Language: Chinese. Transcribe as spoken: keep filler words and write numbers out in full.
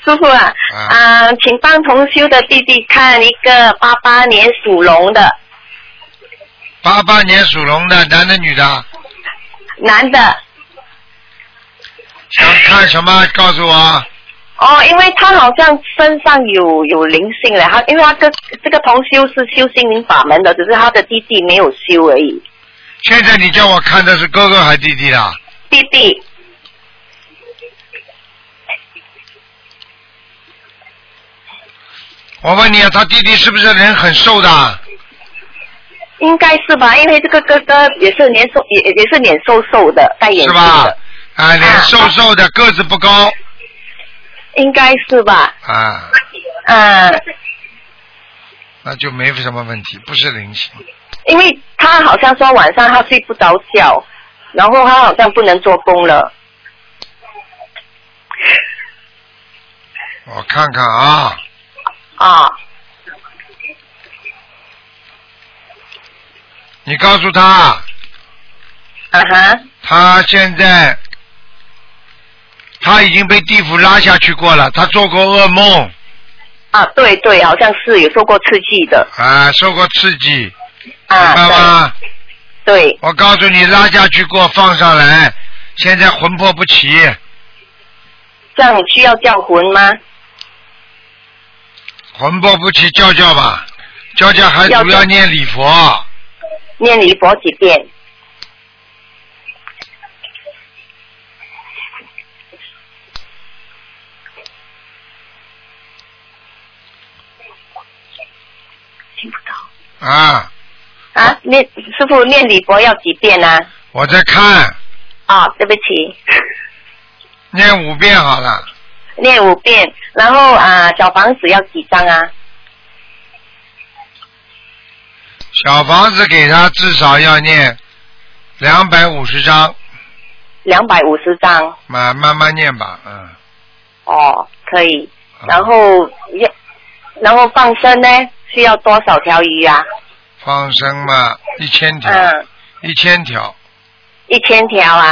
师傅啊，啊、呃，请帮同修的弟弟看一个八八年属龙的。 八八年属龙的，男的女的？ 男的。 想看什么？告诉我。 哦，因为他好像身上有有灵性了，他因为他个这个同修是修心灵法门的，只是他的弟弟没有修而已。 现在你叫我看的是哥哥还是弟弟啦？ 弟弟。 我问你啊，他弟弟是不是人很瘦的？ 应该是吧，因为这个哥哥也是脸瘦，也也是脸瘦瘦的，戴眼镜的。 是吧？啊，脸瘦瘦的，啊、个子不高。 应该是吧。 啊。 嗯。 那就没什么问题，不是灵性。 因为他好像说晚上他睡不着觉，然后他好像不能做工了。 我看看啊。 啊。 你告诉他。 啊哈。 他现在，他已经被地府拉下去过了，他做过噩梦。 啊，对对，好像是有受过刺激的。 啊，受过刺激。 啊。 明白吗？ 对。 我告诉你，拉下去过，放上来，现在魂魄不齐。 这样需要叫魂吗？ 魂魄不齐，叫叫吧，叫叫还主要念礼佛。 念礼佛几遍？听不到。 啊。 啊，念师傅念礼佛要几遍呢、啊？ 我在看。 啊，对不起。 念五遍好了。 念五遍，然后啊，小房子要几张啊？ 小房子给他至少要念两百五十张。 两百五十张。 慢慢慢念吧，嗯。 哦，可以。然后要，然后放生呢？需要多少条鱼啊？ 放生嘛，一千条。 嗯。 一千条。 一千条啊。